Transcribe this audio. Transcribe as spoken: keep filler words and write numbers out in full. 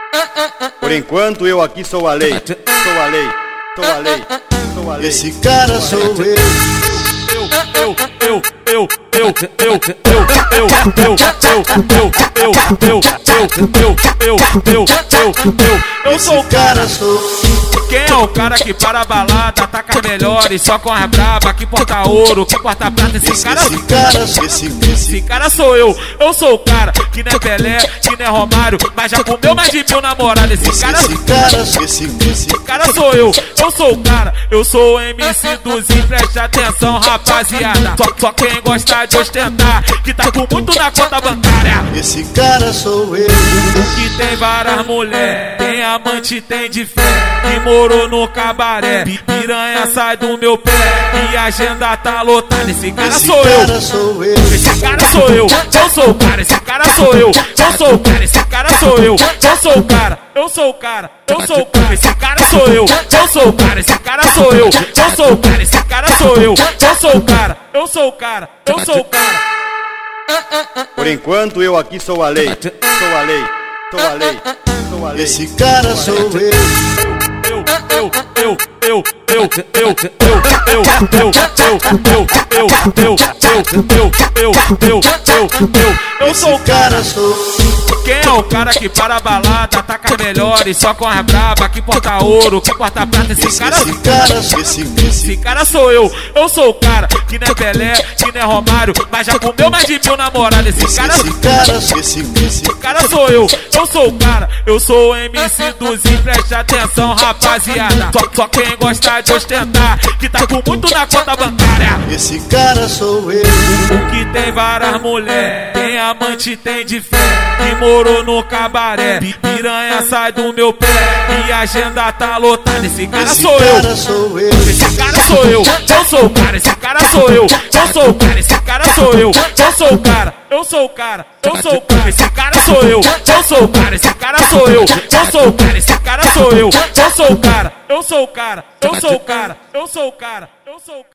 Por enquanto eu aqui sou a lei, sou a lei, sou a lei, sou a lei. Esse cara sou eu. Eu, eu, eu, eu, eu, eu, eu, eu, eu, eu, eu, eu, eu, eu, eu, eu, eu, eu, eu sou o cara. Quem é o cara que para a balada, ataca as melhores, só com as braba, que porta ouro, que porta prata? Esse cara, esse cara, esse, esse, esse cara sou eu. Eu sou o cara que não é Pelé, que não é Romário, mas já comeu mais de mil namoradas. Esse cara, esse cara, esse, esse cara sou eu. Eu sou o cara, eu sou o M C do Zinho, preste atenção, rapaziada. Só, só quem gosta de ostentar, que tá com muito na conta bancária. Esse cara sou eu. Que tem várias mulheres, tem amante, tem de fé, que morou no cabaré. Piranha sai do meu pé e a agenda tá lotada. Esse cara esse sou cara eu. Sou eu. Esse cara sou eu. Eu sou o cara, esse cara sou eu. Eu sou o cara, esse cara sou eu. Eu sou o cara, eu sou o cara, eu sou o cara, esse cara sou eu. Eu sou o cara, esse cara sou eu. Eu sou o cara, esse cara sou eu. Eu sou o cara, eu sou o cara, eu sou o cara. Por enquanto eu aqui sou a lei, sou a lei, sou a lei, sou a lei. Esse cara sou eu. Eu, eu, eu, eu, eu, eu, eu, eu, eu, eu, eu, eu, eu, eu, eu, eu, eu, eu sou o cara. Quem é o cara que para a balada, ataca as melhores, só com as braba, que porta ouro, que porta prata? Esse cara, esse cara, esse, esse cara sou eu. Eu sou o cara que não é Pelé, que não é Romário, mas já comeu mais de mil namoradas. Esse cara, esse cara, esse, esse cara sou eu. Eu sou o cara, eu sou o M C do Zinho, preste atenção, rapaziada. Só, só quem gosta de ostentar, que tá com muito na conta bancária. Esse cara sou eu. Que tem várias mulheres, tem amante, tem de fé, que morou no cabaré. Piranha sai do meu pé e a agenda tá lotada. Esse cara esse sou cara eu. Sou eu. Esse cara sou eu. Eu sou o cara, esse cara sou eu. Eu sou o cara, esse cara sou eu. Eu sou o cara, eu sou o cara, eu sou o cara, esse cara sou eu. Eu sou o cara, esse cara sou eu. Eu sou o cara, esse cara sou eu. Eu sou o cara, eu sou o cara, eu sou o cara, eu sou o cara, eu sou o cara.